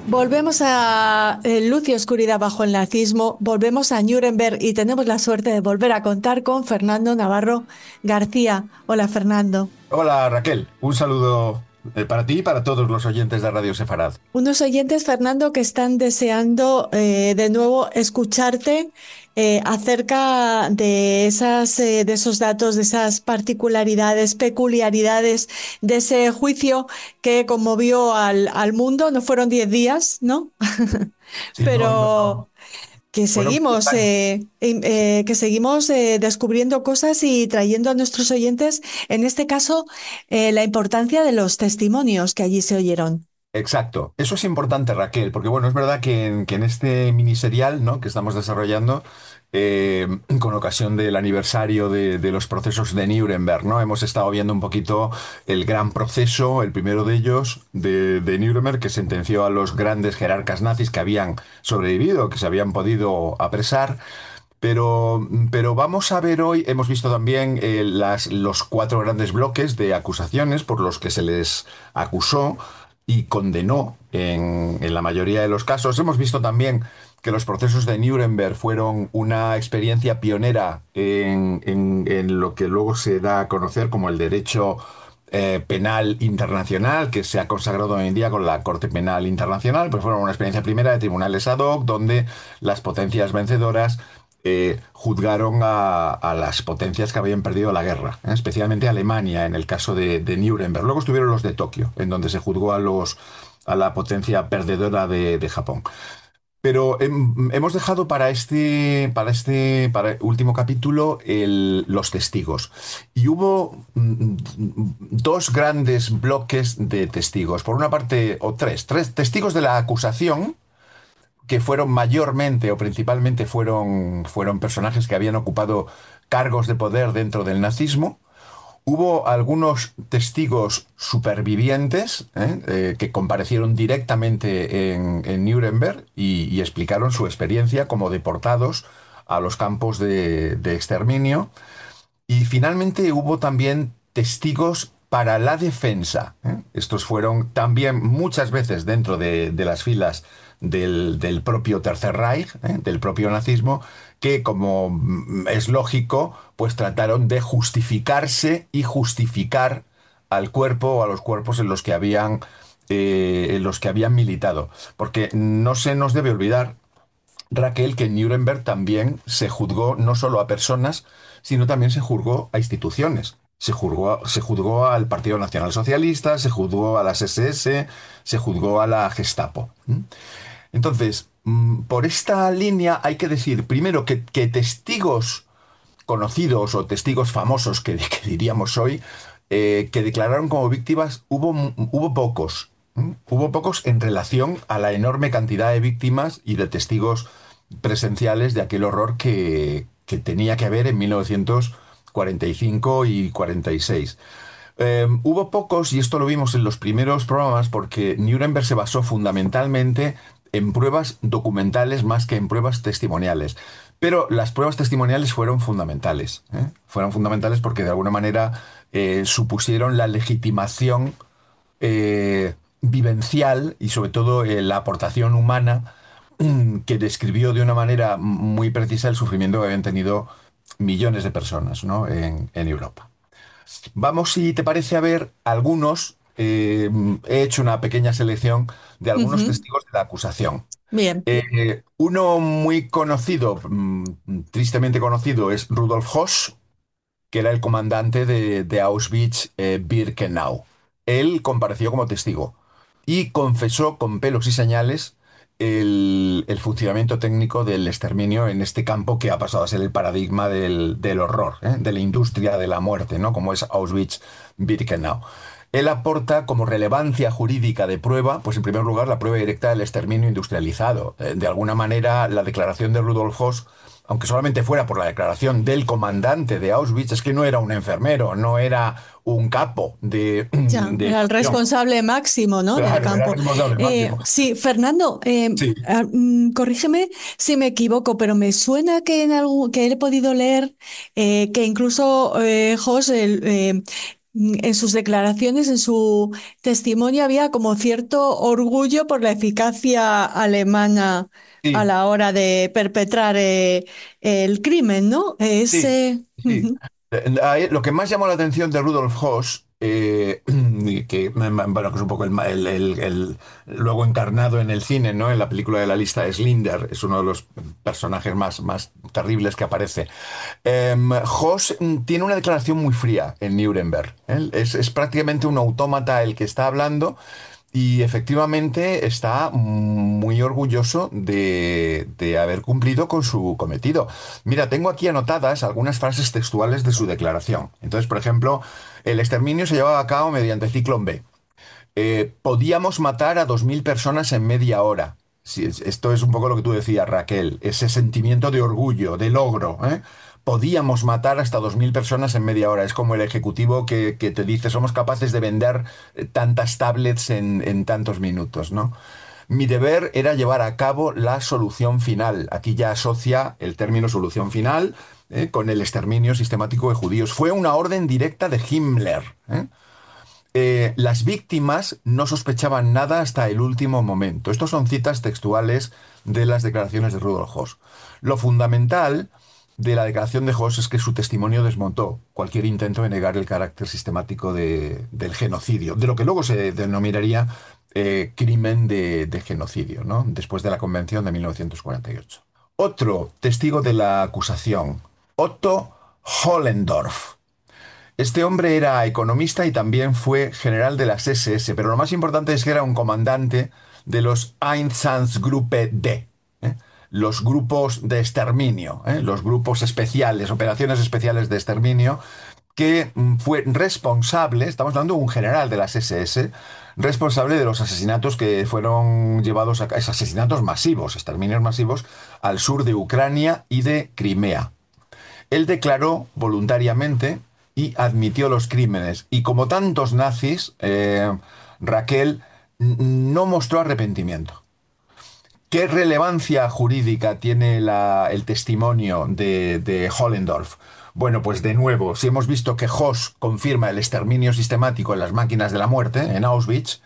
Volvemos a Luz y Oscuridad bajo el nazismo, volvemos a Nuremberg y tenemos la suerte de volver a contar con Fernando Navarro García. Hola, Fernando. Hola Raquel, un saludo para ti y para todos los oyentes de Radio Sefarad. Unos oyentes, Fernando, que están deseando de nuevo escucharte acerca de de esos datos, de esas particularidades, peculiaridades de ese juicio que conmovió al mundo. No fueron 10 días, ¿no? Sí, no, no, no. Pero Fueron muchos años. que seguimos descubriendo cosas y trayendo a nuestros oyentes, en este caso, la importancia de los testimonios que allí se oyeron. Exacto. Eso es importante, Raquel, porque bueno, es verdad que en este miniserial, ¿no?, que estamos desarrollando, con ocasión del aniversario de los procesos de Nuremberg, ¿no? Hemos estado viendo un poquito el gran proceso, el primero de ellos, de Nuremberg, que sentenció a los grandes jerarcas nazis que habían sobrevivido, que se habían podido apresar. Pero vamos a ver hoy, hemos visto también los cuatro grandes bloques de acusaciones por los que se les acusó y condenó en la mayoría de los casos. Hemos visto también que los procesos de Nuremberg fueron una experiencia pionera en lo que luego se da a conocer como el derecho penal internacional, que se ha consagrado hoy en día con la Corte Penal Internacional, pues fueron una experiencia primera de tribunales ad hoc, donde las potencias vencedoras juzgaron a las potencias que habían perdido la guerra, especialmente Alemania en el caso de Nuremberg. Luego estuvieron los de Tokio, en donde se juzgó a la potencia perdedora de Japón. Pero hemos dejado para último capítulo los testigos. Y hubo dos grandes bloques de testigos. Por una parte, o tres testigos de la acusación, que fueron mayormente o principalmente fueron personajes que habían ocupado cargos de poder dentro del nazismo. Hubo algunos testigos supervivientes, que comparecieron directamente en Nuremberg y explicaron su experiencia como deportados a los campos de exterminio. Y finalmente hubo también testigos para la defensa, ¿eh? Estos fueron también muchas veces dentro de las filas del propio Tercer Reich, del propio nazismo, que como es lógico, pues trataron de justificarse y justificar al cuerpo o a los cuerpos en los que habían militado. Porque no se nos debe olvidar, Raquel, que en Nuremberg también se juzgó no solo a personas, sino también se juzgó a instituciones. Se juzgó al Partido Nacional Socialista, se juzgó a las SS, se juzgó a la Gestapo. Entonces, por esta línea hay que decir, primero, que testigos conocidos o testigos famosos que diríamos hoy, que declararon como víctimas, hubo pocos. Hubo pocos en relación a la enorme cantidad de víctimas y de testigos presenciales de aquel horror que tenía que haber en 1945 y 46. Hubo pocos, y esto lo vimos en los primeros programas, porque Nuremberg se basó fundamentalmente en pruebas documentales más que en pruebas testimoniales. Pero las pruebas testimoniales fueron fundamentales, ¿eh? Fueron fundamentales porque de alguna manera supusieron la legitimación vivencial y sobre todo la aportación humana, que describió de una manera muy precisa el sufrimiento que habían tenido millones de personas, ¿no?, en Europa. Vamos, si te parece, a ver algunos. He hecho una pequeña selección de algunos Ujú. testigos de la acusación. Bien. Uno muy conocido, tristemente conocido, es Rudolf Höss, que era el comandante de Auschwitz-Birkenau. Él compareció como testigo y confesó con pelos y señales el funcionamiento técnico del exterminio en este campo que ha pasado a ser el paradigma del horror, de la industria de la muerte, ¿no?, como es Auschwitz-Birkenau. Él aporta como relevancia jurídica de prueba, pues en primer lugar, la prueba directa del exterminio industrializado. De alguna manera, la declaración de Rudolf Höss, aunque solamente fuera por la declaración del comandante de Auschwitz, es que no era un enfermero, no era un capo Ya, de era el estación. responsable máximo, ¿no? Del Claro, era campo. responsable máximo. Sí, Fernando, Sí. corrígeme si me equivoco, pero me suena que que he podido leer que incluso Jos en sus declaraciones, en su testimonio, había como cierto orgullo por la eficacia alemana a Sí, la hora de perpetrar el crimen, ¿no? sí, sí. Ujú. Lo que más llamó la atención de Rudolf Hoss, bueno, que es un poco luego encarnado en el cine, ¿no? En la película de la lista de Schindler, es uno de los personajes más terribles que aparece. Hoss tiene una declaración muy fría en Nuremberg. ¿Eh? Es prácticamente un autómata el que está hablando y efectivamente está muy orgulloso de haber cumplido con su cometido. Mira, tengo aquí anotadas algunas frases textuales de su declaración. Entonces, por ejemplo, el exterminio se llevaba a cabo mediante Ciclón B. Podíamos matar a 2.000 personas en media hora. Sí, esto es un poco lo que tú decías, Raquel, ese sentimiento de orgullo, de logro, ¿eh? Podíamos matar hasta 2.000 personas en media hora. Es como el ejecutivo que te dice, somos capaces de vender tantas tablets en tantos minutos, ¿no? Mi deber era llevar a cabo la solución final. Aquí ya asocia el término solución final, con el exterminio sistemático de judíos. Fue una orden directa de Himmler, ¿eh? Las víctimas no sospechaban nada hasta el último momento. Estos son citas textuales de las declaraciones de Rudolf Hoss. Lo fundamental de la declaración de Hoss es que su testimonio desmontó cualquier intento de negar el carácter sistemático del genocidio, de lo que luego se denominaría crimen de genocidio, ¿no? Después de la Convención de 1948. Otro testigo de la acusación, Otto Hollendorf. Este hombre era economista y también fue general de las SS, pero lo más importante es que era un comandante de los Einsatzgruppe D, ¿eh? Los grupos de exterminio, ¿eh? Los grupos especiales, operaciones especiales de exterminio, que fue responsable, estamos hablando de un general de las SS, responsable de los asesinatos que fueron llevados a cabo, asesinatos masivos, exterminios masivos, al sur de Ucrania y de Crimea. Él declaró voluntariamente y admitió los crímenes. Y como tantos nazis, Raquel no mostró arrepentimiento. ¿Qué relevancia jurídica tiene el testimonio de Hollendorf? Bueno, pues de nuevo, si hemos visto que Hoss confirma el exterminio sistemático en las máquinas de la muerte, en Auschwitz,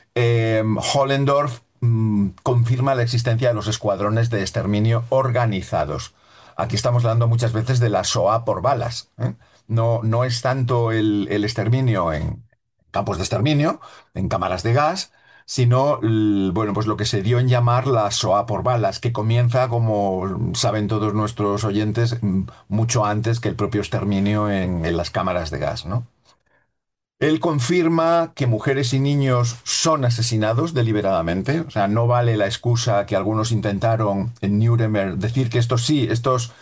Hollendorf confirma la existencia de los escuadrones de exterminio organizados. Aquí estamos hablando muchas veces de la SOA por balas, ¿eh? No es tanto el exterminio en campos de exterminio, en cámaras de gas, sino, bueno, pues lo que se dio en llamar la SOA por balas, que comienza, como saben todos nuestros oyentes, mucho antes que el propio exterminio en las cámaras de gas, ¿no? Él confirma que mujeres y niños son asesinados deliberadamente. O sea, no vale la excusa que algunos intentaron en Nuremberg decir que estos sí, estos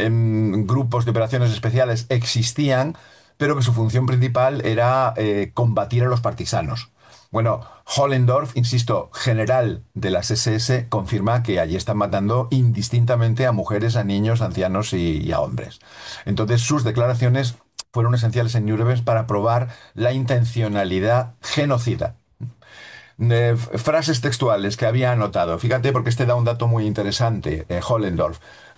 grupos de operaciones especiales existían, pero que su función principal era combatir a los partisanos. Bueno, Hollendorf, insisto, general de las SS, confirma que allí están matando indistintamente a mujeres, a niños, a ancianos y a hombres. Entonces, sus declaraciones fueron esenciales en Nuremberg para probar la intencionalidad genocida. Frases textuales que había anotado. Fíjate, porque este da un dato muy interesante, Hollendorf.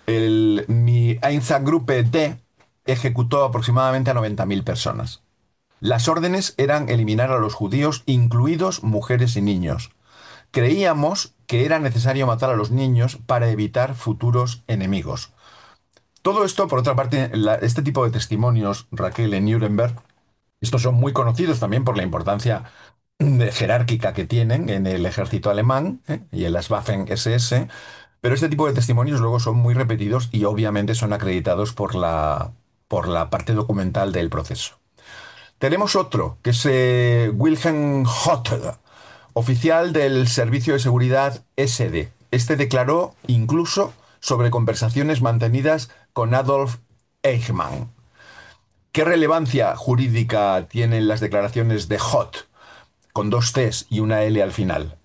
Mi Einsatzgruppe D ejecutó aproximadamente a 90.000 personas. Las órdenes eran eliminar a los judíos, incluidos mujeres y niños. Creíamos que era necesario matar a los niños para evitar futuros enemigos. Todo esto, por otra parte, este tipo de testimonios, Raquel, en Nuremberg, estos son muy conocidos también por la importancia jerárquica que tienen en el ejército alemán, y en las Waffen-SS, pero este tipo de testimonios luego son muy repetidos y obviamente son acreditados por la parte documental del proceso. Tenemos otro, que es Wilhelm Hotter, oficial del Servicio de Seguridad SD. Este declaró incluso sobre conversaciones mantenidas con Adolf Eichmann. ¿Qué relevancia jurídica tienen las declaraciones de Hott, con dos T's y una L al final?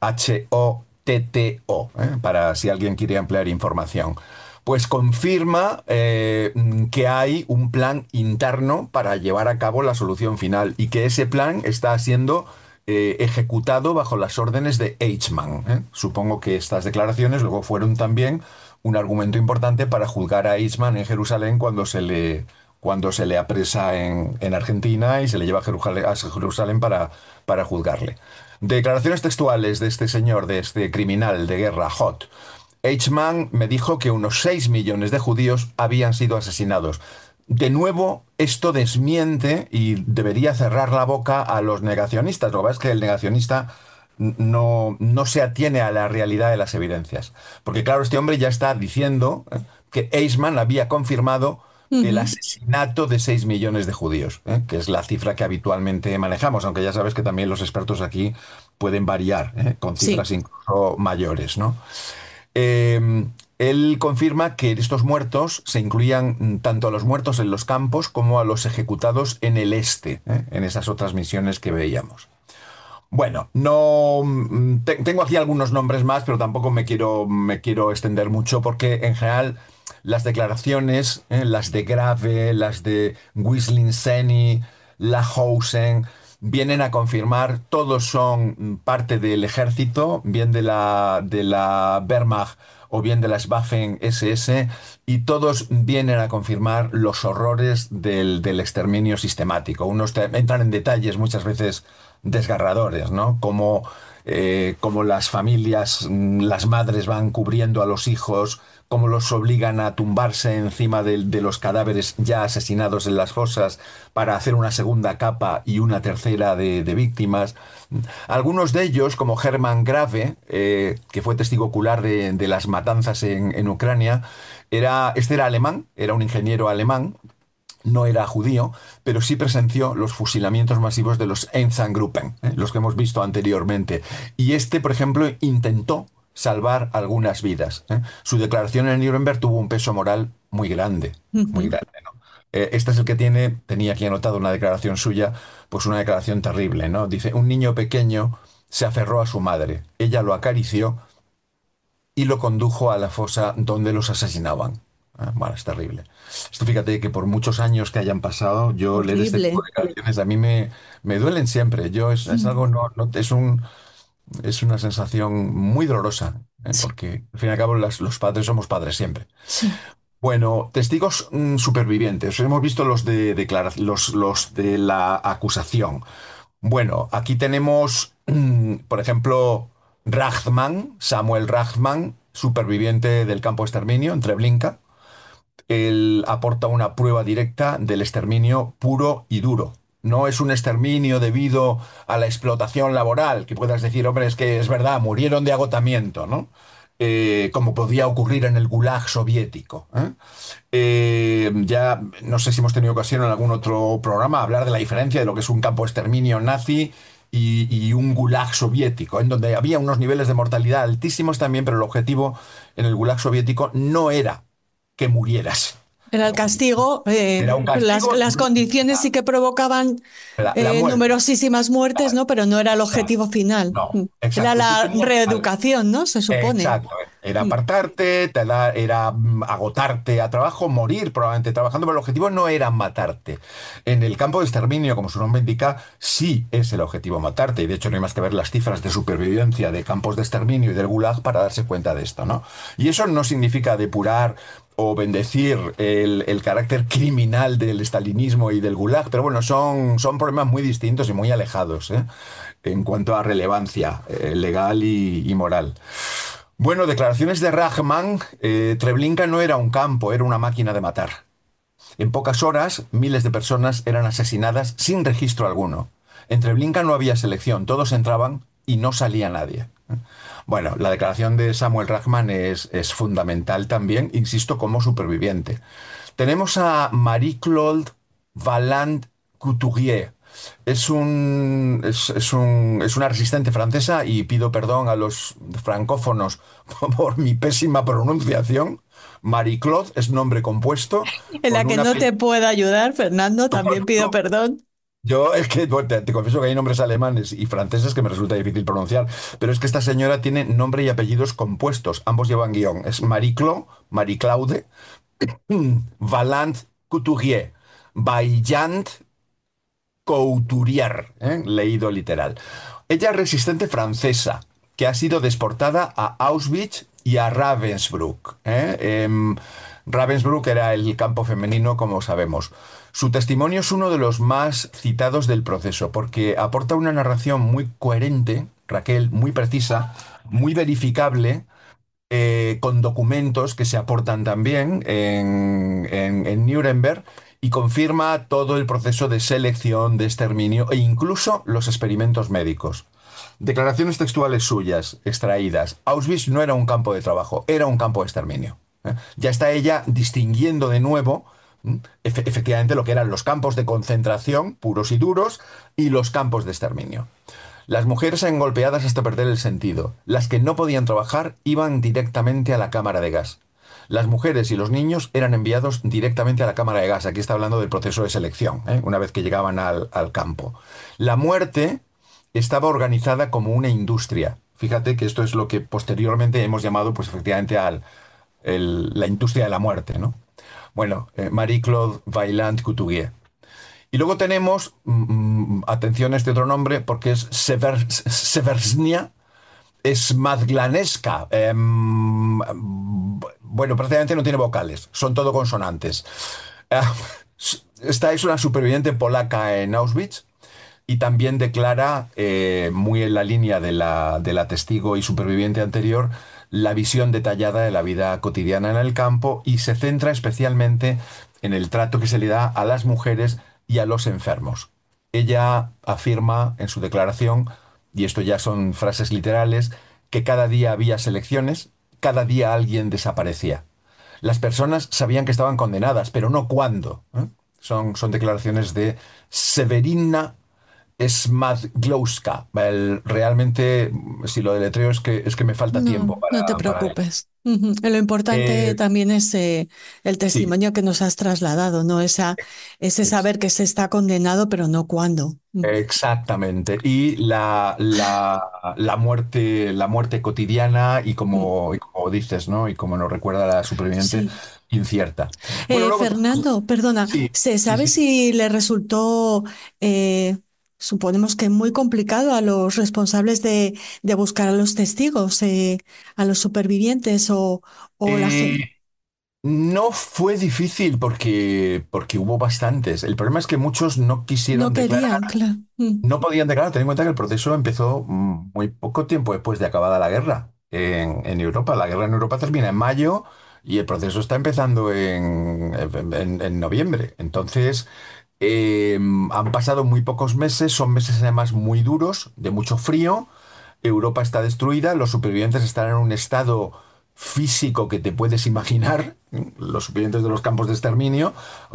Hotto, para si alguien quiere ampliar información. Pues confirma que hay un plan interno para llevar a cabo la solución final y que ese plan está siendo ejecutado bajo las órdenes de Eichmann, ¿eh? Supongo que estas declaraciones luego fueron también un argumento importante para juzgar a Eichmann en Jerusalén cuando se le apresa en Argentina y se le lleva a Jerusalén para juzgarle. Declaraciones textuales de este señor, de este criminal de guerra, Hot. Eichmann me dijo que unos 6 millones de judíos habían sido asesinados. De nuevo, esto desmiente y debería cerrar la boca a los negacionistas. Lo que pasa es que el negacionista no se atiene a la realidad de las evidencias. Porque claro, este hombre ya está diciendo que Eichmann había confirmado el Ujú. asesinato de 6 millones de judíos, que es la cifra que habitualmente manejamos, aunque ya sabes que también los expertos aquí pueden variar, con cifras Sí. incluso mayores, ¿no? Él confirma que estos muertos se incluían tanto a los muertos en los campos como a los ejecutados en el este, en esas otras misiones que veíamos. Bueno, no tengo aquí algunos nombres más, pero tampoco me quiero extender mucho porque en general las declaraciones, las de Grave, las de Wisling-Seni, Lahousen, vienen a confirmar, todos son parte del ejército, bien de la Wehrmacht o bien de las Waffen-SS, y todos vienen a confirmar los horrores del exterminio sistemático. Unos entran en detalles muchas veces desgarradores, ¿no? Como las familias, las madres van cubriendo a los hijos, cómo los obligan a tumbarse encima de los cadáveres ya asesinados en las fosas para hacer una segunda capa y una tercera de víctimas. Algunos de ellos, como Hermann Grave, que fue testigo ocular de las matanzas en Ucrania, este era alemán, era un ingeniero alemán, no era judío, pero sí presenció los fusilamientos masivos de los Einsatzgruppen, los que hemos visto anteriormente. Y este, por ejemplo, intentó salvar algunas vidas. Su declaración en Nuremberg tuvo un peso moral muy Ujú. grande, ¿no? Este es el que tenía aquí anotado una declaración suya, pues una declaración terrible, ¿no? Dice, un niño pequeño se aferró a su madre, ella lo acarició y lo condujo a la fosa donde los asesinaban. Bueno, es terrible. Esto fíjate que por muchos años que hayan pasado, yo leer este tipo Horrible. de declaraciones a mí me duelen siempre. Es Mm. algo, es una sensación muy dolorosa, Sí, porque al fin y al cabo los padres somos padres siempre. sí. Bueno, testigos supervivientes. Hemos visto los de la acusación. Bueno, aquí tenemos, por ejemplo, Rachman, Samuel Rachman, superviviente del campo de exterminio en Treblinka. Él aporta una prueba directa del exterminio puro y duro. No es un exterminio debido a la explotación laboral, que puedas decir, hombre, es que es verdad, murieron de agotamiento, ¿no? Como podía ocurrir en el Gulag soviético. Ya no sé si hemos tenido ocasión en algún otro programa hablar de la diferencia de lo que es un campo de exterminio nazi y un gulag soviético, en donde había unos niveles de mortalidad altísimos también, pero el objetivo en el gulag soviético no era que murieras. Era El el objetivo castigo. era un Las, castigo, las condiciones sí que provocaban la muerte. numerosísimas muertes, ¿no? Pero no era el Claro. objetivo final. No, Era exacto. Tú la tenías, reeducación, ¿no? Se supone. exacto. Era Mm. apartarte, era agotarte a trabajo, morir probablemente trabajando, pero el objetivo no era matarte. En el campo de exterminio, como su nombre indica, sí es el objetivo matarte. Y de hecho no hay más que ver las cifras de supervivencia de campos de exterminio y del Gulag para darse cuenta de esto, ¿no? Y eso no significa depurar o bendecir el carácter criminal del estalinismo y del Gulag, pero bueno, son problemas muy distintos y muy alejados, en cuanto a relevancia legal y moral. Bueno, declaraciones de Rachman. Treblinka no era un campo, era una máquina de matar. En pocas horas, miles de personas eran asesinadas sin registro alguno. En Treblinka no había selección, todos entraban y no salía nadie. Bueno, la declaración de Samuel Rachman es fundamental también, insisto, como superviviente. Tenemos a Marie-Claude Valland Couturier. Es una resistente francesa y pido perdón a los francófonos por mi pésima pronunciación. Marie-Claude es nombre compuesto En la con que una... no te puedo ayudar, Fernando, también pido perdón. Yo es que bueno, te confieso que hay nombres alemanes y franceses que me resulta difícil pronunciar, pero es que esta señora tiene nombre y apellidos compuestos, ambos llevan guión. Es Marie-Claude Valant Couturier, Vaillant Couturier, leído literal. Ella es resistente francesa que ha sido deportada a Auschwitz y a Ravensbrück. Ravensbrück era el campo femenino, como sabemos. Su testimonio es uno de los más citados del proceso, porque aporta una narración muy coherente, Raquel, muy precisa, muy verificable, con documentos que se aportan también en Nuremberg y confirma todo el proceso de selección, de exterminio e incluso los experimentos médicos. Declaraciones textuales suyas, extraídas. Auschwitz no era un campo de trabajo, era un campo de exterminio. Ya está ella distinguiendo de nuevo, efectivamente, lo que eran los campos de concentración, puros y duros, y los campos de exterminio. Las mujeres eran golpeadas hasta perder el sentido. Las que no podían trabajar iban directamente a la cámara de gas. Las mujeres y los niños eran enviados directamente a la cámara de gas. Aquí está hablando del proceso de selección, una vez que llegaban al campo. La muerte estaba organizada como una industria. Fíjate que esto es lo que posteriormente hemos llamado, pues efectivamente, la industria de la muerte, ¿no? Bueno, Marie-Claude Vaillant-Couturier. Y luego tenemos, atención a este otro nombre, porque es Seversnia Smadlaneska. Bueno, prácticamente no tiene vocales, son todo consonantes. Eh, Esta es una superviviente polaca en Auschwitz y también declara, muy en la línea de la testigo y superviviente anterior, la visión detallada de la vida cotidiana en el campo y se centra especialmente en el trato que se le da a las mujeres y a los enfermos. Ella afirma en su declaración, y esto ya son frases literales, que cada día había selecciones, cada día alguien desaparecía. Las personas sabían que estaban condenadas, pero no cuándo. Son declaraciones de Severina Smadglowska. Realmente, si lo deletreo es que me falta tiempo No, no te para ello. preocupes. Ujú. Lo importante Eh, también es el sí, testimonio que nos has trasladado, ¿no? Ese ex- saber que se está condenado, pero no cuándo. exactamente. Y la muerte cotidiana y Mm. como dices, ¿no? Y como nos recuerda la superviviente, Sí. incierta. Bueno, luego tenemos. Fernando, perdona, Sí, ¿se sí, sabe sí. si le resultó, suponemos que muy complicado a los responsables de buscar a los testigos, a los supervivientes o la Eh, gente? no fue difícil porque hubo bastantes. El problema es que muchos no No quisieron declarar. querían, claro. No podían declarar. Ten en cuenta que el proceso empezó muy poco tiempo después de acabada la guerra en Europa. La guerra en Europa termina en mayo y el proceso está empezando en noviembre. Entonces, han pasado muy pocos meses, son meses además muy duros, de mucho frío. Europa está destruida, los supervivientes están en un estado físico que te puedes imaginar. Los supervivientes de los campos de exterminio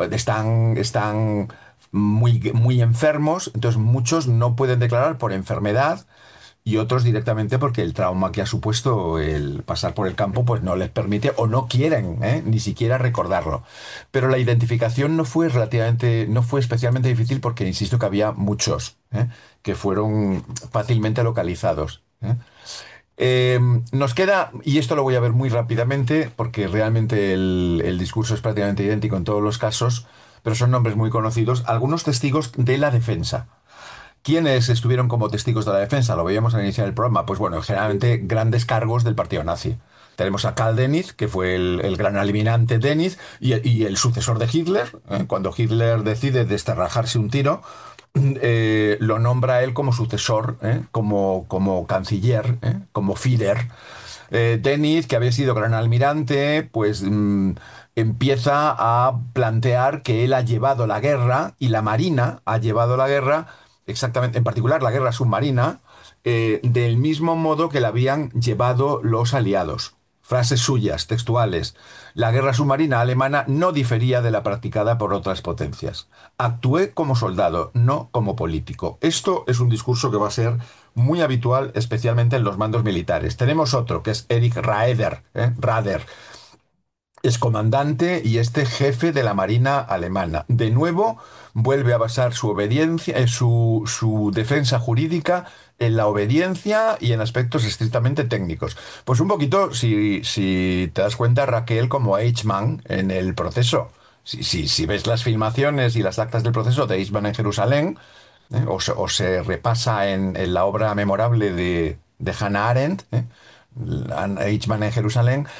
están muy, muy enfermos, entonces muchos no pueden declarar por enfermedad y otros directamente porque el trauma que ha supuesto el pasar por el campo pues no les permite o no quieren, ni siquiera recordarlo. Pero la identificación no fue especialmente difícil porque insisto que había muchos, que fueron fácilmente localizados. Eh, Nos queda, y esto lo voy a ver muy rápidamente, porque realmente el discurso es prácticamente idéntico en todos los casos, pero son nombres muy conocidos, algunos testigos de la defensa. ¿Quiénes estuvieron como testigos de la defensa? Lo veíamos al iniciar el programa. Pues bueno, generalmente grandes cargos del partido nazi. Tenemos a Karl Dönitz, que fue el gran almirante Dönitz y el sucesor de Hitler. Cuando Hitler decide desterrajarse un tiro, lo nombra él como sucesor, como canciller, como Führer. Dönitz, que había sido gran almirante, pues empieza a plantear que él ha llevado la guerra y la Marina ha llevado la guerra, exactamente, en particular la guerra submarina, del mismo modo que la habían llevado los aliados. Frases suyas, textuales. La guerra submarina alemana no difería de la practicada por otras potencias. Actué como soldado, no como político. Esto es un discurso que va a ser muy habitual, especialmente en los mandos militares. Tenemos otro, que es Erich Raeder, Rader, es comandante y este jefe de la Marina alemana. De nuevo, vuelve a basar su obediencia, su defensa jurídica en la obediencia y en aspectos estrictamente técnicos. Pues un poquito, si te das cuenta, Raquel, como Eichmann en el proceso. Si ves las filmaciones y las actas del proceso de Eichmann en Jerusalén, o se repasa en la obra memorable de Hannah Arendt, Eichmann en Jerusalén,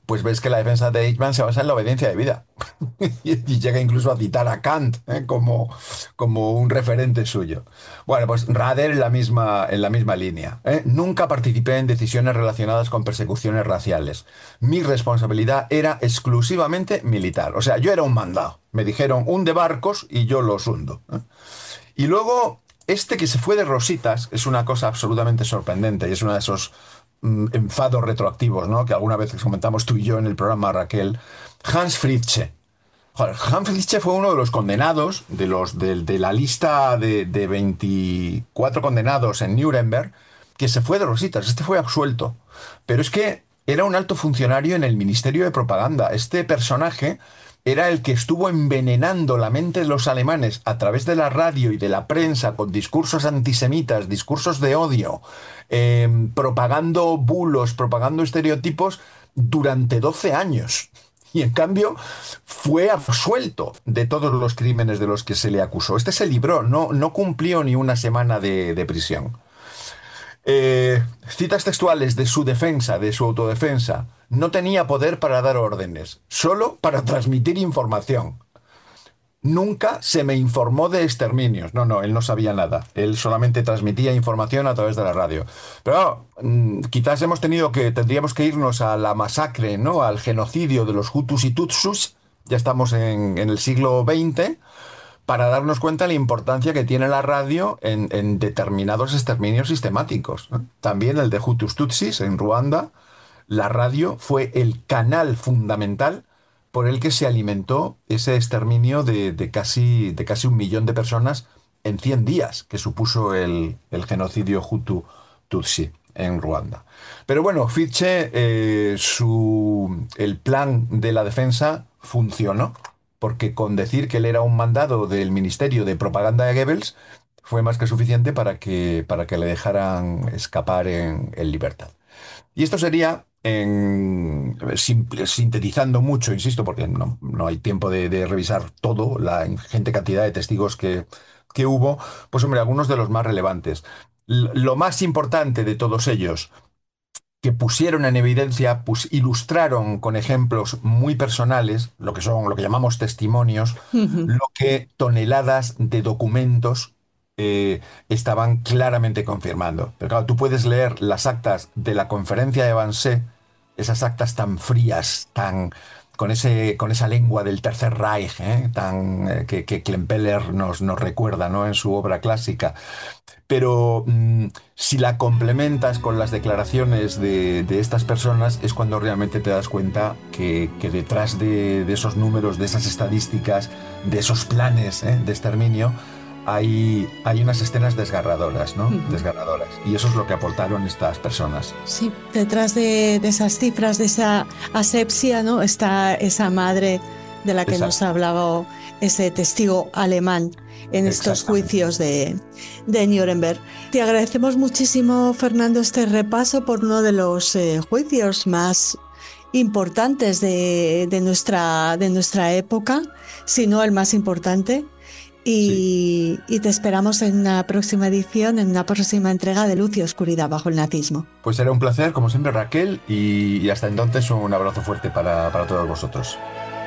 pues ves que la defensa de Eichmann se basa en la obediencia de vida. Y llega incluso a citar a Kant, como un referente suyo. Bueno, pues Rader en la misma línea. Nunca participé en decisiones relacionadas con persecuciones raciales. Mi responsabilidad era exclusivamente militar. O sea, yo era un mandado. Me dijeron, hunde barcos y yo los hundo. Y luego, este que se fue de rositas es una cosa absolutamente sorprendente y es uno de esos enfados retroactivos, ¿no? Que alguna vez comentamos tú y yo en el programa, Raquel. Hans Fritzsche. Joder, Hans Fritzsche fue uno de los condenados, de la lista de 24 condenados en Nuremberg, que se fue de rositas. Este fue absuelto. Pero es que era un alto funcionario en el Ministerio de Propaganda. Este personaje era el que estuvo envenenando la mente de los alemanes a través de la radio y de la prensa con discursos antisemitas, discursos de odio, propagando bulos, propagando estereotipos durante 12 años. Y en cambio fue absuelto de todos los crímenes de los que se le acusó. Este se libró, no cumplió ni una semana de prisión. Citas textuales de su defensa, de su autodefensa. No tenía poder para dar órdenes, solo para transmitir información. Nunca se me informó de exterminios. No, él no sabía nada. Él solamente transmitía información a través de la radio. Pero quizás tendríamos que irnos a la masacre, ¿no? Al genocidio de los Hutus y Tutsis. Ya estamos en el siglo XX para darnos cuenta de la importancia que tiene la radio en determinados exterminios sistemáticos, ¿no? También el de Hutus Tutsis en Ruanda, la radio fue el canal fundamental por el que se alimentó ese exterminio de casi 1 millón de personas en 100 días, que supuso el genocidio Hutu-Tutsi en Ruanda. Pero bueno, Fritzsche, el plan de la defensa funcionó, porque con decir que él era un mandado del Ministerio de Propaganda de Goebbels fue más que suficiente para que le dejaran escapar en libertad. Y esto sería, sintetizando mucho, insisto, porque no hay tiempo de revisar todo, la ingente cantidad de testigos que hubo, pues hombre, algunos de los más relevantes. Lo más importante de todos ellos, que pusieron en evidencia, pues ilustraron con ejemplos muy personales, lo que llamamos testimonios, Ujú. lo que toneladas de documentos estaban claramente confirmando. Pero claro, tú puedes leer las actas de la conferencia de Wannsee, esas actas tan frías, con esa lengua del Tercer Reich, que Klempeller nos recuerda, ¿no? En su obra clásica. Pero si la complementas con las declaraciones de estas personas, es cuando realmente te das cuenta que detrás de esos números, de esas estadísticas, de esos planes, de exterminio, hay unas escenas desgarradoras, ¿no? Ujú. Desgarradoras. Y eso es lo que aportaron estas personas. Sí, detrás de esas cifras, de esa asepsia, ¿no? Está esa madre de la que nos Exacto, hablaba ese testigo alemán en estos exactamente. juicios de Nuremberg. Te agradecemos muchísimo, Fernando, este repaso por uno de los juicios más importantes de nuestra época, si no el más importante. Sí. Y te esperamos en una próxima edición, en una próxima entrega de Luz y Oscuridad bajo el nazismo. Pues será un placer, como siempre, Raquel, y hasta entonces un abrazo fuerte para todos vosotros.